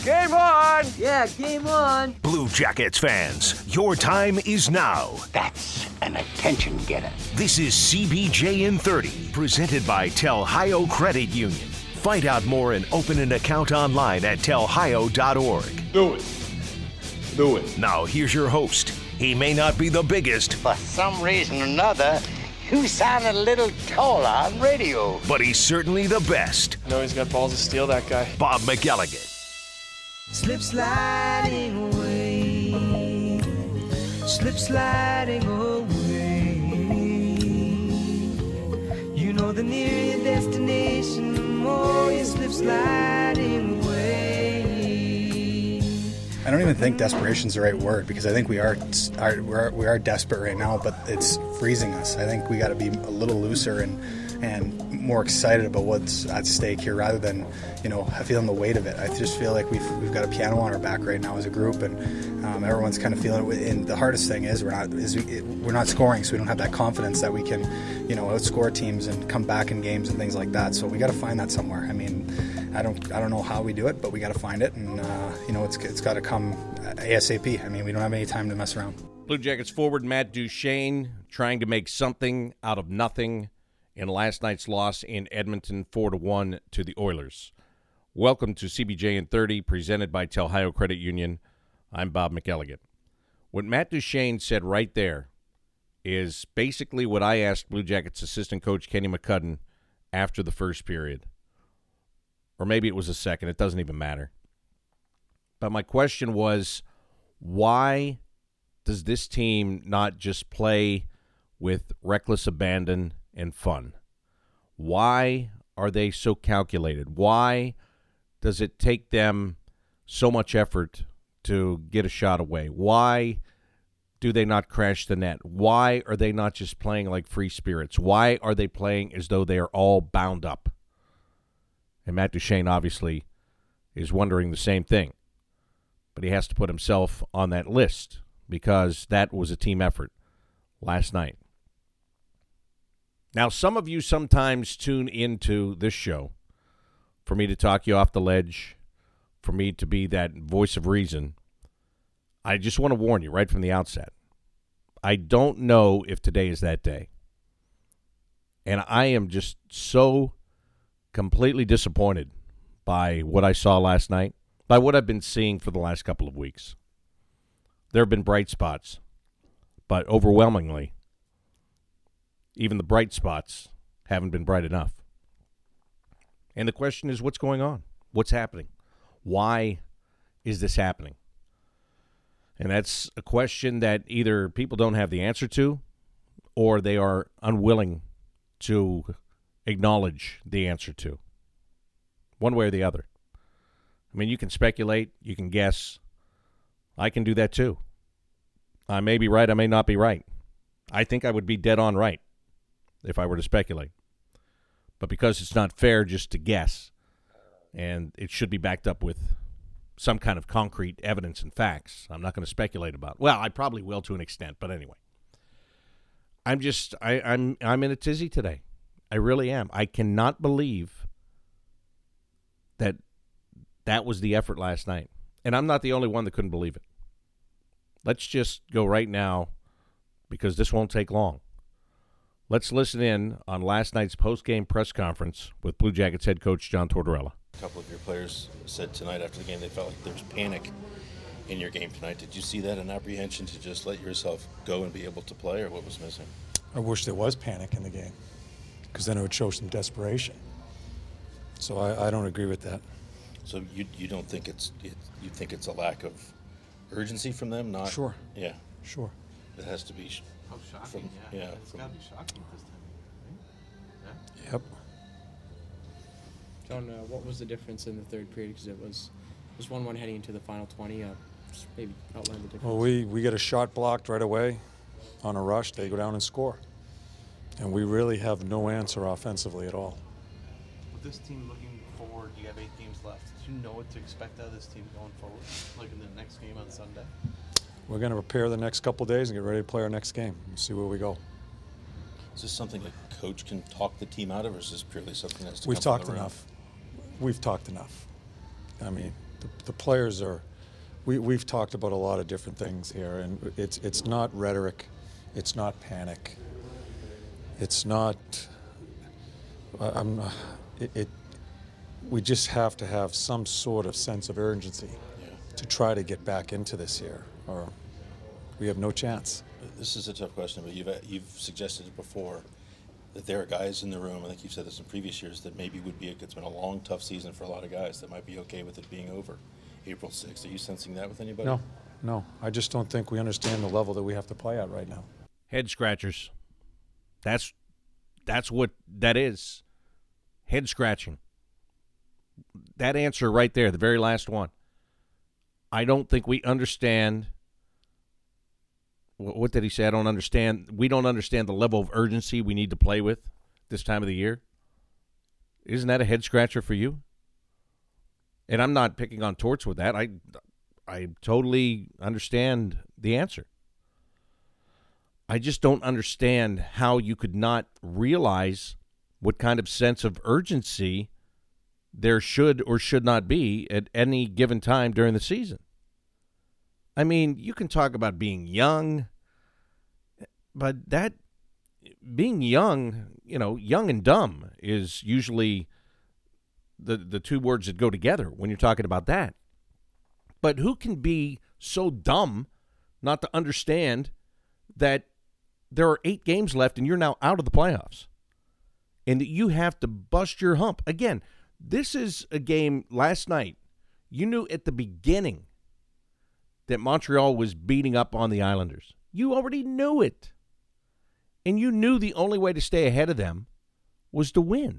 Game on! Yeah, game on. Blue Jackets fans, your time is now. That's an attention getter. This is CBJ in 30, presented by Telhio Credit Union. Find out more and open an account online at telhio.org. Do it. Do it. Now here's your host. He may not be the biggest, For some reason or another, you sound a little taller on radio. but he's certainly the best. I know he's got balls to steal that guy. Bob McElligott. Slip sliding away. Slip sliding away. You know the nearer your destination, the more you slip sliding away. I don't even think desperation's the right word, because I think we are desperate right now, but it's freezing us. I think we got to be a little looser and more excited about what's at stake here, rather than feeling the weight of it. I just feel like we've got a piano on our back right now as a group, and everyone's kind of feeling it. And the hardest thing is we're not scoring, so we don't have that confidence that we can outscore teams and come back in games and things like that. So we got to find that somewhere. I mean, I don't know how we do it, but we got to find it, and it's got to come ASAP. I mean, we don't have any time to mess around. Blue Jackets forward Matt Duchene trying to make something out of nothing in last night's loss in Edmonton, 4-1 to the Oilers. Welcome to CBJ in 30, presented by Telhio Credit Union. I'm Bob McElligott. What Matt Duchene said right there is basically what I asked Blue Jackets assistant coach Kenny McCudden after the first period. Or maybe it was a second. It doesn't even matter. But my question was, why does this team not just play with reckless abandon and fun? Why are they so calculated? Why does it take them so much effort to get a shot away? Why do they not crash the net? Why are they not just playing like free spirits? Why are they playing as though they are all bound up? And Matt Duchene obviously is wondering the same thing. But he has to put himself on that list because that was a team effort last night. Now, some of you sometimes tune into this show for me to talk you off the ledge, for me to be that voice of reason. I just want to warn you right from the outset. I don't know if today is that day. And I am just so completely disappointed by what I saw last night, by what I've been seeing for the last couple of weeks. There have been bright spots, but overwhelmingly, even the bright spots haven't been bright enough. And the question is, what's going on? What's happening? Why is this happening? And that's a question that either people don't have the answer to, or they are unwilling to acknowledge the answer to. One way or the other. I mean, you can speculate, you can guess. I can do that too. I may be right, I may not be right. I think I would be dead on right if I were to speculate. But because it's not fair just to guess, and it should be backed up with some kind of concrete evidence and facts, I'm not going to speculate about it. Well, I probably will to an extent, but anyway. I'm in a tizzy today. I really am. I cannot believe that was the effort last night. And I'm not the only one that couldn't believe it. Let's just go right now, because this won't take long. Let's listen in on last night's post-game press conference with Blue Jackets head coach John Tortorella. A couple of your players said tonight after the game they felt like there was panic in your game tonight. Did you see that, an apprehension to just let yourself go and be able to play, or what was missing? I wish there was panic in the game, because then it would show some desperation. So I don't agree with that. So you don't think you think it's a lack of urgency from them? Not Sure. Yeah. Sure. It has to be. How shocking! It's got to be shocking this time, right? Yeah. Yep. John, what was the difference in the third period? Because it was 1-1 heading into the final 20. Just maybe outline the difference. Well, we get a shot blocked right away on a rush. They go down and score. And we really have no answer offensively at all. With this team looking forward, you have 8 games left. Do you know what to expect out of this team going forward, like in the next game on Sunday? We're going to prepare the next couple of days and get ready to play our next game and see where we go. Is this something a coach can talk the team out of, or is this purely something that's to We've come from talked the room? enough. We've talked enough. I mean, the players are. We've talked about a lot of different things here, and it's not rhetoric, it's not panic, it's not. We just have to have some sort of sense of urgency to try to get back into this year, or we have no chance. This is a tough question, but you've suggested it before that there are guys in the room, I think you've said this in previous years, that maybe it's been a long, tough season for a lot of guys that might be okay with it being over April 6th. Are you sensing that with anybody? No. I just don't think we understand the level that we have to play at right now. Head scratchers. That's what that is. Head scratching. That answer right there, the very last one. I don't think we understand. What did he say? I don't understand. We don't understand the level of urgency we need to play with this time of the year. Isn't that a head scratcher for you? And I'm not picking on Torts with that. I totally understand the answer. I just don't understand how you could not realize what kind of sense of urgency there should or should not be at any given time during the season. I mean, you can talk about being young, but that being young, young and dumb is usually the two words that go together when you're talking about that. But who can be so dumb not to understand that there are 8 games left and you're now out of the playoffs and that you have to bust your hump? Again, this is a game last night. You knew at the beginning that Montreal was beating up on the Islanders. You already knew it. And you knew the only way to stay ahead of them was to win.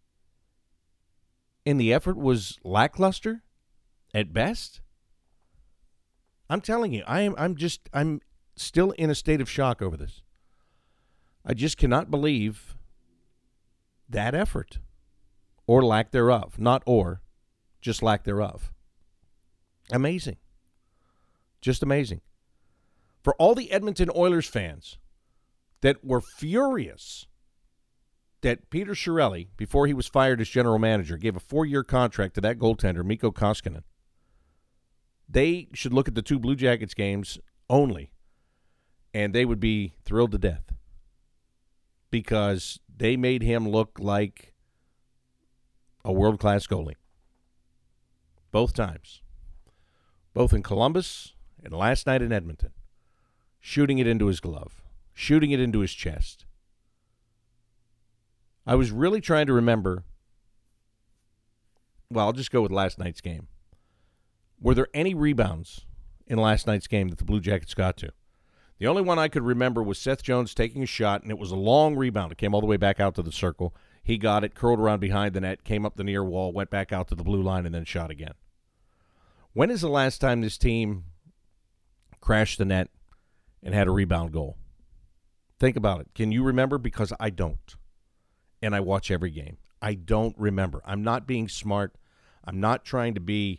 And the effort was lackluster at best. I'm telling you, I'm still in a state of shock over this. I just cannot believe that effort or lack thereof. Not or, just lack thereof. Amazing. Just amazing. For all the Edmonton Oilers fans that were furious that Peter Chiarelli, before he was fired as general manager, gave a 4-year contract to that goaltender, Mikko Koskinen, they should look at the 2 Blue Jackets games only, and they would be thrilled to death because they made him look like a world-class goalie. Both times. Both in Columbus and last night in Edmonton. Shooting it into his glove. Shooting it into his chest. I was really trying to remember. Well, I'll just go with last night's game. Were there any rebounds in last night's game that the Blue Jackets got to? The only one I could remember was Seth Jones taking a shot, and it was a long rebound. It came all the way back out to the circle. He got it, curled around behind the net, came up the near wall, went back out to the blue line, and then shot again. When is the last time this team crashed the net and had a rebound goal? Think about it. Can you remember? Because I don't. And I watch every game. I don't remember. I'm not being smart. I'm not trying to be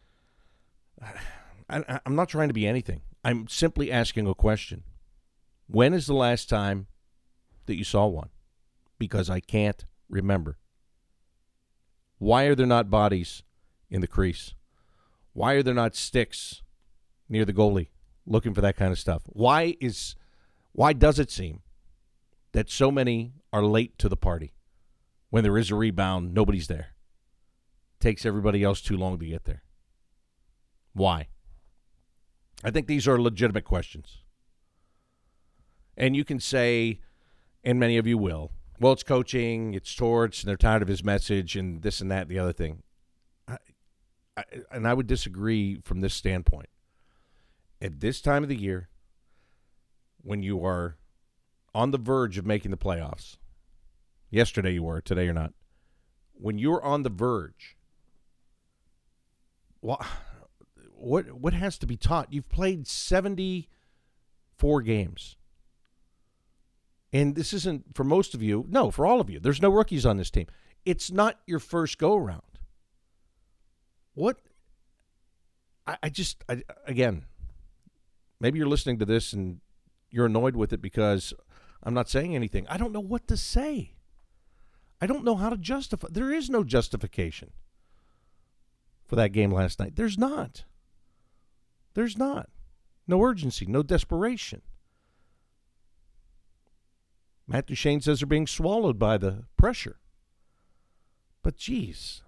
I'm not trying to be anything. I'm simply asking a question. When is the last time that you saw one? Because I can't remember. Why are there not bodies in the crease? Why are there not sticks near the goalie looking for that kind of stuff? Why does it seem that so many are late to the party? When there is a rebound, nobody's there. Takes everybody else too long to get there. Why? I think these are legitimate questions. And you can say, and many of you will, well, it's coaching, it's Torts, and they're tired of his message, and this and that and the other thing. I would disagree from this standpoint. At this time of the year, when you are on the verge of making the playoffs, yesterday you were, today you're not. When you're on the verge, what has to be taught? You've played 74 games. And this isn't, for most of you, no, for all of you. There's no rookies on this team. It's not your first go-around. Again, maybe you're listening to this and you're annoyed with it because I'm not saying anything. I don't know what to say. I don't know how to justify. There is no justification for that game last night? There's not. There's not. No urgency, no desperation. Matt Duchene says they're being swallowed by the pressure. But, geez,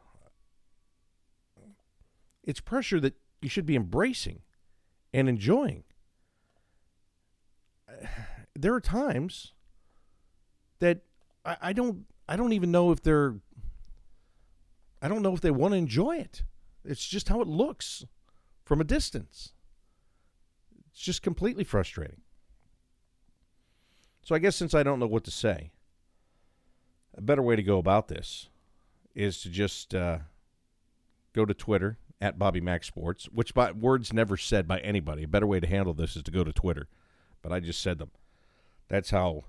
it's pressure that you should be embracing and enjoying. There are times that I don't even know if they're. I don't know if they want to enjoy it. It's just how it looks from a distance. It's just completely frustrating. So I guess since I don't know what to say, a better way to go about this is to just go to Twitter, at Bobby Mack Sports, which by words never said by anybody. A better way to handle this is to go to Twitter. But I just said them. That's how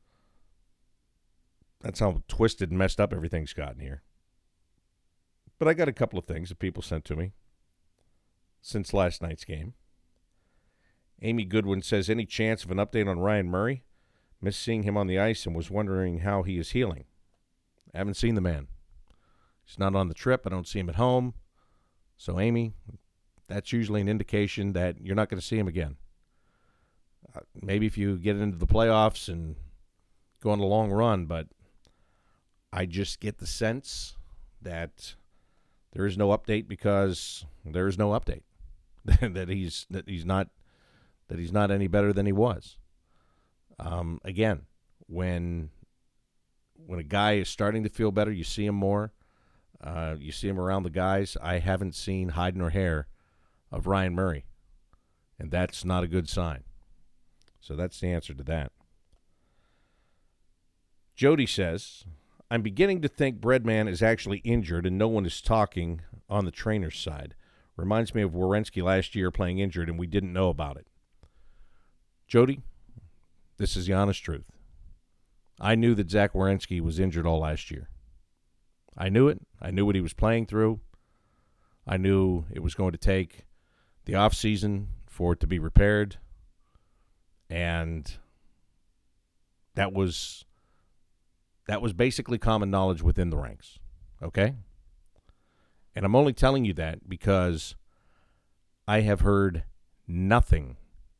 twisted and messed up everything's gotten here. But I got a couple of things that people sent to me since last night's game. Amy Goodwin says, any chance of an update on Ryan Murray? Missed seeing him on the ice and was wondering how he is healing. I haven't seen the man. He's not on the trip. I don't see him at home. So, Amy, that's usually an indication that you're not going to see him again. Maybe if you get into the playoffs and go on a long run, but I just get the sense that there is no update because there is no update. that he's not any better than he was. Again, when a guy is starting to feel better, you see him more. You see him around the guys. I haven't seen hide nor hair of Ryan Murray, and that's not a good sign. So that's the answer to that. Jody says, I'm beginning to think Breadman is actually injured and no one is talking on the trainer's side. Reminds me of Werenski last year playing injured and we didn't know about it. Jody, this is the honest truth. I knew that Zach Werenski was injured all last year. I knew it. I knew what he was playing through. I knew it was going to take the offseason for it to be repaired. And that was basically common knowledge within the ranks. Okay? And I'm only telling you that because I have heard nothing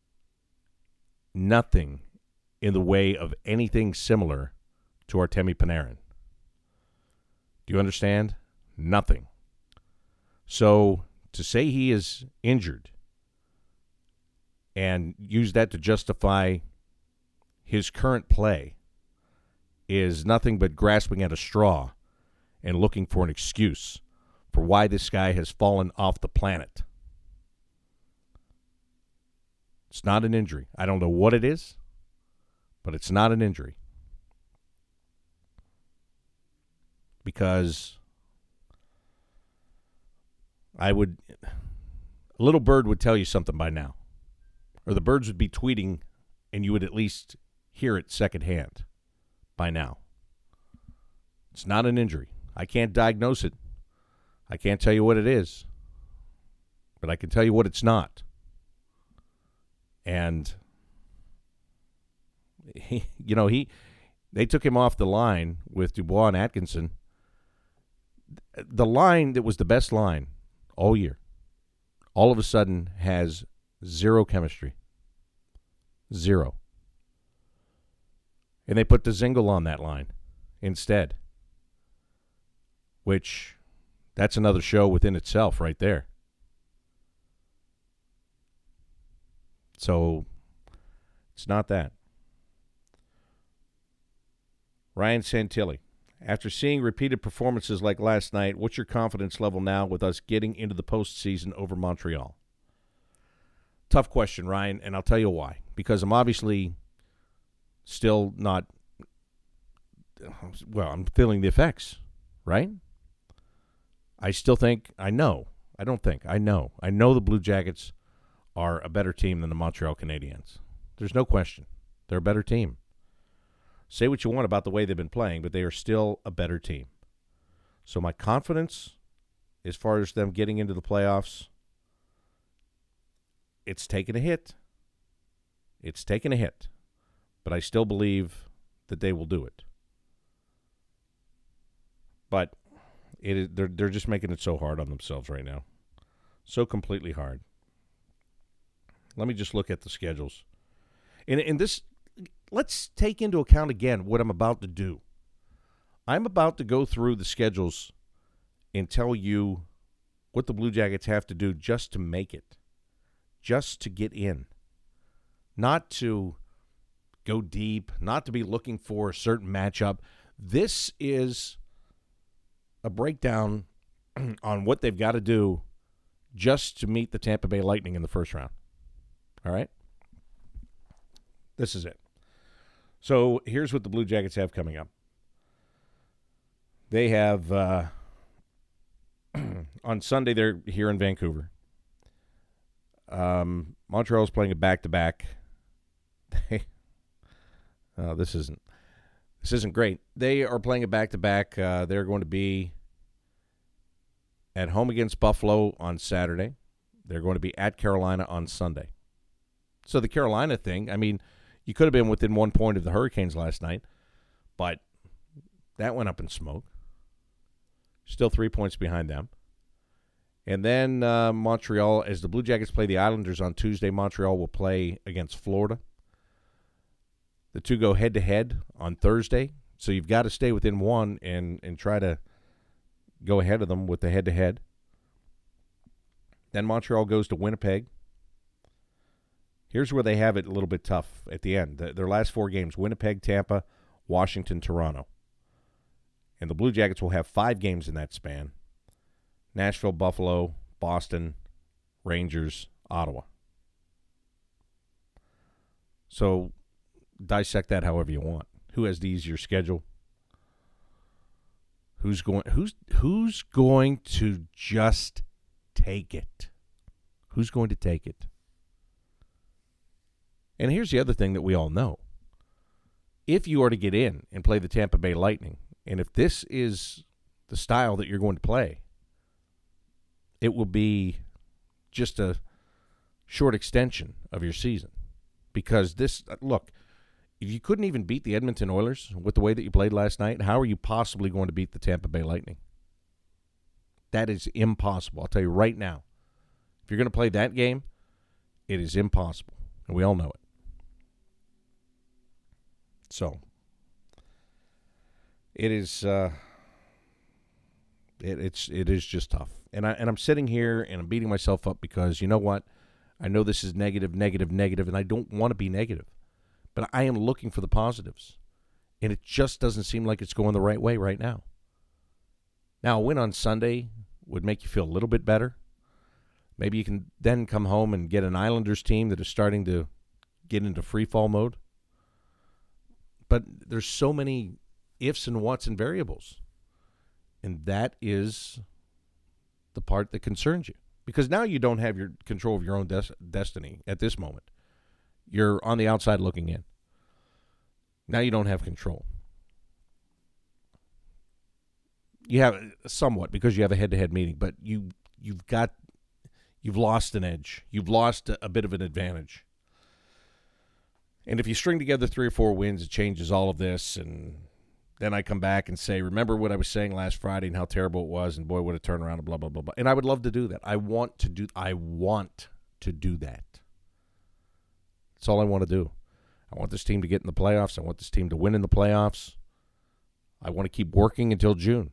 in the way of anything similar to Artemi Panarin. Do you understand? Nothing. So to say he is injured and use that to justify his current play is nothing but grasping at a straw and looking for an excuse for why this guy has fallen off the planet. It's not an injury. I don't know what it is, but it's not an injury. Because a little bird would tell you something by now. Or the birds would be tweeting and you would at least hear it secondhand by now. It's not an injury. I can't diagnose it. I can't tell you what it is. But I can tell you what it's not. And, they took him off the line with Dubois and Atkinson. The line that was the best line all year, all of a sudden has zero chemistry. Zero. And they put Dzingel on that line instead, which that's another show within itself right there. So it's not that. Ryan Santilli, after seeing repeated performances like last night, what's your confidence level now with us getting into the postseason over Montreal? Tough question, Ryan, and I'll tell you why. Because I'm obviously still not, I'm feeling the effects, right? I still think, I know the Blue Jackets are a better team than the Montreal Canadiens. There's no question. They're a better team. Say what you want about the way they've been playing, but they are still a better team. So my confidence, as far as them getting into the playoffs, it's taken a hit. It's taken a hit. But I still believe that they will do it. But They're just making it so hard on themselves right now. So completely hard. Let me just look at the schedules. And this, let's take into account again what I'm about to do. I'm about to go through the schedules and tell you what the Blue Jackets have to do just to make it, just to get in. Not to go deep, not to be looking for a certain matchup. This is a breakdown on what they've got to do just to meet the Tampa Bay Lightning in the first round. All right? This is it. So here's what the Blue Jackets have coming up. They have, on Sunday, they're here in Vancouver. Montreal's playing a back-to-back. This isn't great. They are playing a back-to-back. They're going to be at home against Buffalo on Saturday. They're going to be at Carolina on Sunday. So the Carolina thing, I mean, you could have been within 1 point of the Hurricanes last night, but that went up in smoke. Still 3 points behind them. And then Montreal, as the Blue Jackets play the Islanders on Tuesday, Montreal will play against Florida. The two go head-to-head on Thursday, so you've got to stay within one and try to go ahead of them with the head-to-head. Then Montreal goes to Winnipeg. Here's where they have it a little bit tough at the end. Their last 4 games, Winnipeg, Tampa, Washington, Toronto. And the Blue Jackets will have 5 games in that span. Nashville, Buffalo, Boston, Rangers, Ottawa. So dissect that however you want. Who has the easier schedule? Who's going to just take it? Who's going to take it? And here's the other thing that we all know. If you are to get in and play the Tampa Bay Lightning, and if this is the style that you're going to play, it will be just a short extension of your season. Because this, look, if you couldn't even beat the Edmonton Oilers with the way that you played last night, how are you possibly going to beat the Tampa Bay Lightning? That is impossible. I'll tell you right now. If you're going to play that game, it is impossible. And we all know it. So, it is it is just tough. And I'm sitting here and I'm beating myself up because, you know what? I know this is negative, and I don't want to be negative. But I am looking for the positives. And it just doesn't seem like it's going the right way right now. Now, a win on Sunday would make you feel a little bit better. Maybe you can then come home and get an Islanders team that is starting to get into free fall mode. But there's so many ifs and whats and variables. And that is the part that concerns you. Because now you don't have your control of your own destiny at this moment. You're on the outside looking in. Now you don't have control. You have somewhat because you have a head-to-head meeting, but you've lost an edge. You've lost a bit of an advantage. And if you string together 3 or 4 wins, it changes all of this. And then I come back and say, remember what I was saying last Friday and how terrible it was, and boy, what a turnaround, and blah, blah, blah, blah. And I would love to do that. I want to do that. That's all I want to do. I want this team to get in the playoffs. I want this team to win in the playoffs. I want to keep working until June.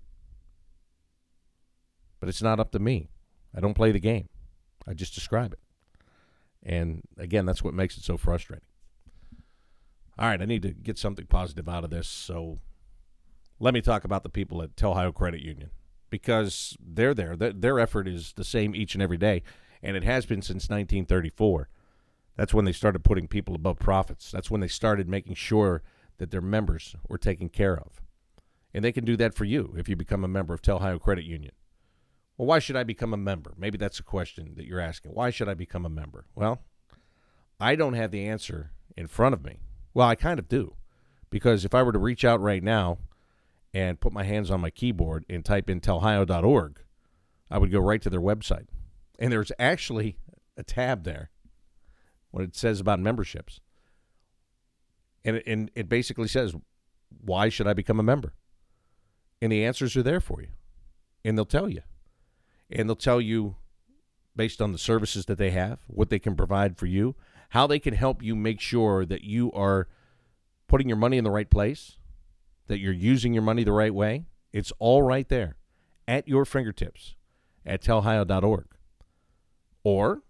But it's not up to me. I don't play the game. I just describe it. And, again, that's what makes it so frustrating. All right, I need to get something positive out of this, so let me talk about the people at Ohio Credit Union because they're there. Their effort is the same each and every day, and it has been since 1934. That's when they started putting people above profits. That's when they started making sure that their members were taken care of. And they can do that for you if you become a member of Ohio Credit Union. Well, why should I become a member? Maybe that's a question that you're asking. Why should I become a member? Well, I don't have the answer in front of me. Well, I kind of do. Because if I were to reach out right now and put my hands on my keyboard and type in telhio.org, I would go right to their website. And there's actually a tab there when it says about memberships. And it basically says, why should I become a member? And the answers are there for you. and they'll tell you. And they'll tell you, based on the services that they have, what they can provide for you, how they can help you make sure that you are putting your money in the right place, that you're using your money the right way. It's all right there at your fingertips at telhio.org. Or,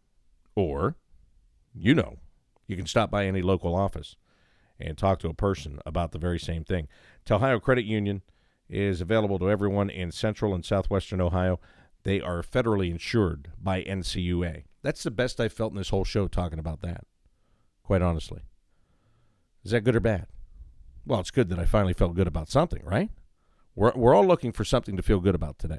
you can stop by any local office and talk to a person about the very same thing. Telhio Credit Union is available to everyone in central and southwestern Ohio. They are federally insured by NCUA. That's the best I've felt in this whole show talking about that, quite honestly. Is that good or bad? Well, it's good that I finally felt good about something, right? We're all looking for something to feel good about today.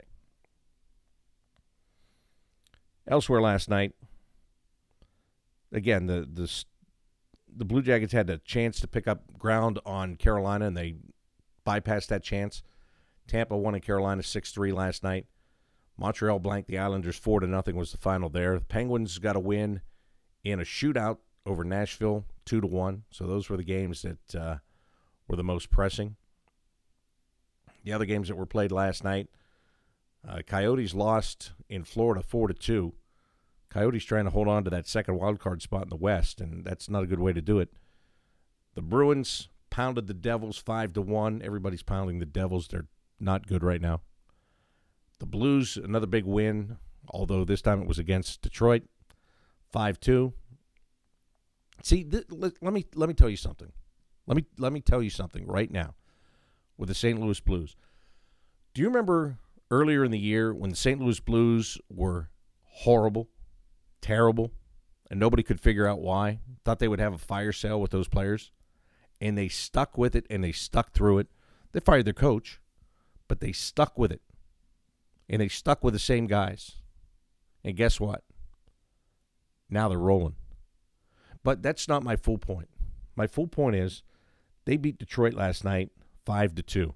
Elsewhere last night, again, the Blue Jackets had a chance to pick up ground on Carolina, and they bypassed that chance. Tampa won in Carolina 6-3 last night. Montreal blanked the Islanders 4-0 was the final there. The Penguins got a win in a shootout over Nashville 2-1. So those were the games that were the most pressing. The other games that were played last night, Coyotes lost in Florida 4-2. Coyotes trying to hold on to that second wild card spot in the West, and that's not a good way to do it. The Bruins pounded the Devils 5-1. Everybody's pounding the Devils. They're not good right now. The Blues, another big win, although this time it was against Detroit, 5-2. See, let me tell you something. Let me tell you something right now with the St. Louis Blues. Do you remember earlier in the year when the St. Louis Blues were horrible, terrible, and nobody could figure out why? Thought they would have a fire sale with those players, and they stuck with it, and they stuck through it. They fired their coach, but they stuck with it. And they stuck with the same guys. And guess what? Now they're rolling. But that's not my full point. My full point is they beat Detroit last night 5-2.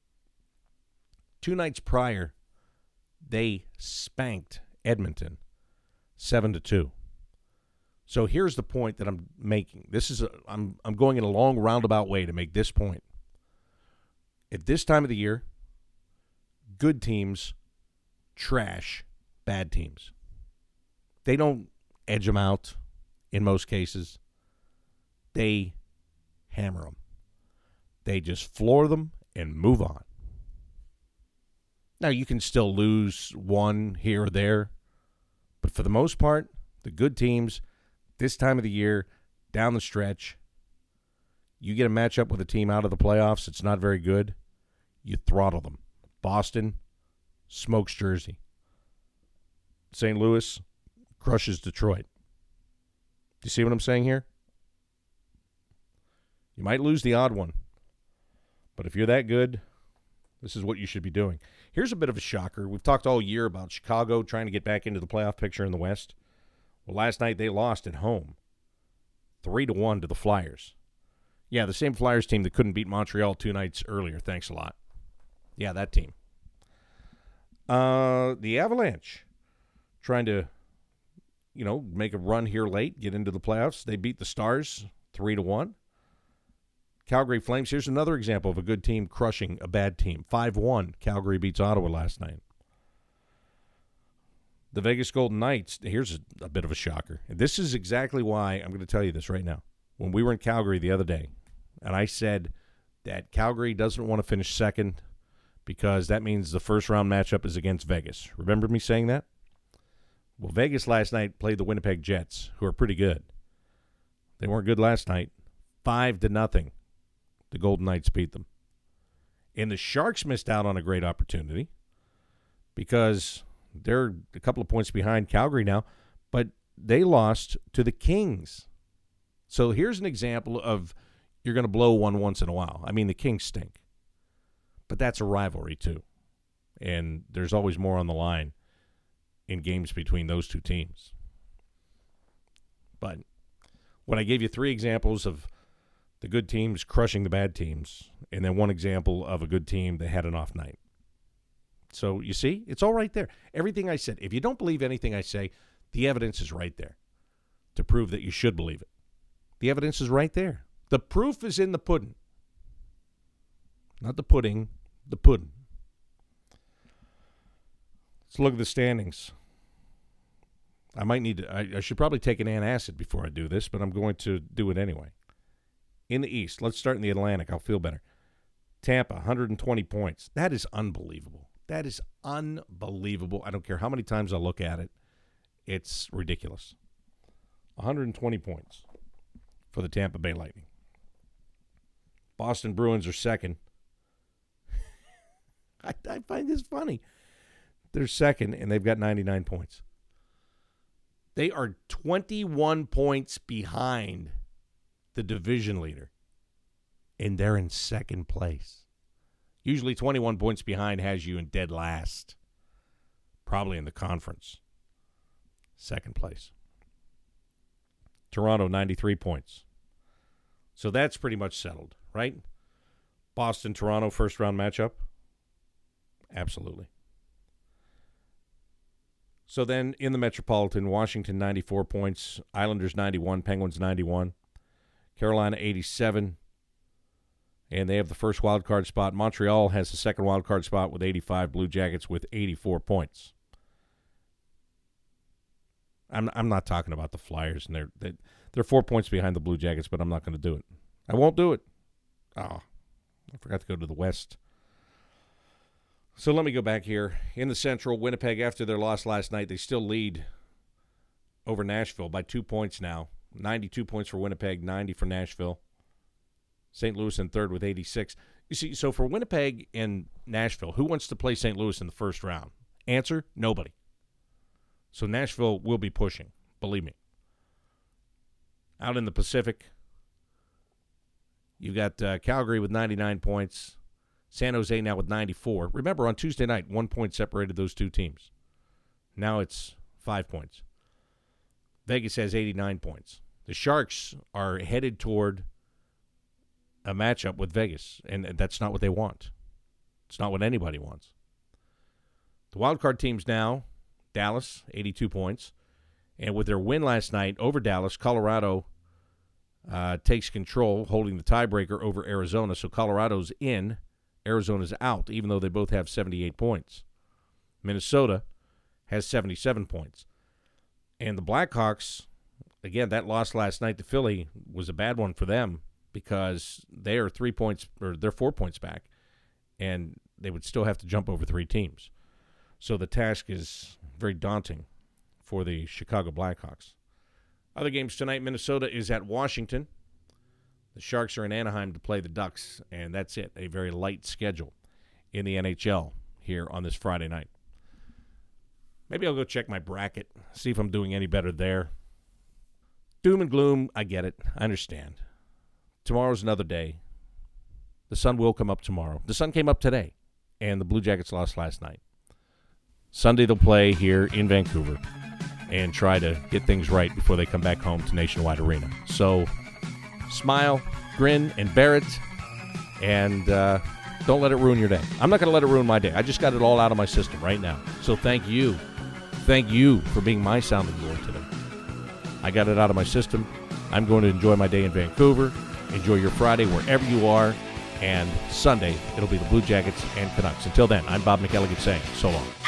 2 nights prior, they spanked Edmonton 7-2. So here's the point that I'm making. I'm going in a long roundabout way to make this point. At this time of the year, good teams trash bad teams. They don't edge them out in most cases. They hammer them. They just floor them and move on. Now, you can still lose one here or there, but for the most part, the good teams, this time of the year, down the stretch, you get a matchup with a team out of the playoffs, it's not very good, you throttle them. Boston smokes Jersey. St. Louis crushes Detroit. Do you see what I'm saying here? You might lose the odd one, but if you're that good, this is what you should be doing. Here's a bit of a shocker. We've talked all year about Chicago trying to get back into the playoff picture in the West. Well, last night they lost at home 3-1 to the Flyers. Yeah, the same Flyers team that couldn't beat Montreal 2 nights earlier. Thanks a lot. Yeah, that team. The Avalanche trying to, make a run here late, get into the playoffs. They beat the Stars 3-1. Calgary Flames, here's another example of a good team crushing a bad team. 5-1, Calgary beats Ottawa last night. The Vegas Golden Knights, here's a bit of a shocker. And this is exactly why I'm going to tell you this right now. When we were in Calgary the other day, and I said that Calgary doesn't want to finish second because that means the first-round matchup is against Vegas. Remember me saying that? Well, Vegas last night played the Winnipeg Jets, who are pretty good. They weren't good last night. 5-0. The Golden Knights beat them. And the Sharks missed out on a great opportunity because they're a couple of points behind Calgary now, but they lost to the Kings. So here's an example of you're going to blow one once in a while. I mean, the Kings stink, but that's a rivalry too. And there's always more on the line in games between those two teams. But when I gave you 3 examples of the good teams crushing the bad teams, and then 1 example of a good team that had an off night. So you see, it's all right there. Everything I said. If you don't believe anything I say, the evidence is right there to prove that you should believe it. The evidence is right there. The proof is in the pudding. Not the pudding, the pudding. Let's look at the standings. I might need to, I should probably take an antacid before I do this, but I'm going to do it anyway. In the East, let's start in the Atlantic. I'll feel better. Tampa, 120 points. That is unbelievable. That is unbelievable. I don't care how many times I look at it. It's ridiculous. 120 points for the Tampa Bay Lightning. Boston Bruins are second. I find this funny. They're second, and they've got 99 points. They are 21 points behind the division leader, and they're in second place. Usually 21 points behind has you in dead last, probably in the conference. Second place. Toronto, 93 points. So that's pretty much settled, right? Boston, Toronto, first-round matchup? Absolutely. So then in the Metropolitan, Washington 94 points, Islanders 91, Penguins 91, Carolina 87, and they have the first wild card spot. Montreal has the second wild card spot with 85, Blue Jackets with 84 points. I'm not talking about the Flyers, and they're 4 points behind the Blue Jackets, but I'm not going to do it. I won't do it. Oh, I forgot to go to the West. So let me go back here. In the Central, Winnipeg, after their loss last night, they still lead over Nashville by 2 points now. 92 points for Winnipeg, 90 for Nashville. St. Louis in third with 86. You see, so for Winnipeg and Nashville, who wants to play St. Louis in the first round? Answer, nobody. So Nashville will be pushing, believe me. Out in the Pacific, you got Calgary with 99 points. San Jose now with 94. Remember, on Tuesday night, 1 point separated those two teams. Now it's 5 points. Vegas has 89 points. The Sharks are headed toward a matchup with Vegas, and that's not what they want. It's not what anybody wants. The wildcard teams now, Dallas, 82 points. And with their win last night over Dallas, Colorado takes control, holding the tiebreaker over Arizona. So Colorado's in. Arizona's out, even though they both have 78 points. Minnesota has 77 points. And the Blackhawks, again, that loss last night to Philly was a bad one for them because they are 3 points, or they're 4 points back, and they would still have to jump over three teams. So the task is very daunting for the Chicago Blackhawks. Other games tonight, Minnesota is at Washington. The Sharks are in Anaheim to play the Ducks, and that's it. A very light schedule in the NHL here on this Friday night. Maybe I'll go check my bracket, see if I'm doing any better there. Doom and gloom, I get it. I understand. Tomorrow's another day. The sun will come up tomorrow. The sun came up today, and the Blue Jackets lost last night. Sunday they'll play here in Vancouver and try to get things right before they come back home to Nationwide Arena. So smile, grin, and bear it, and don't let it ruin your day. I'm not going to let it ruin my day. I just got it all out of my system right now. So thank you. Thank you for being my sounding board today. I got it out of my system. I'm going to enjoy my day in Vancouver. Enjoy your Friday wherever you are. And Sunday, it'll be the Blue Jackets and Canucks. Until then, I'm Bob McElligott saying so long.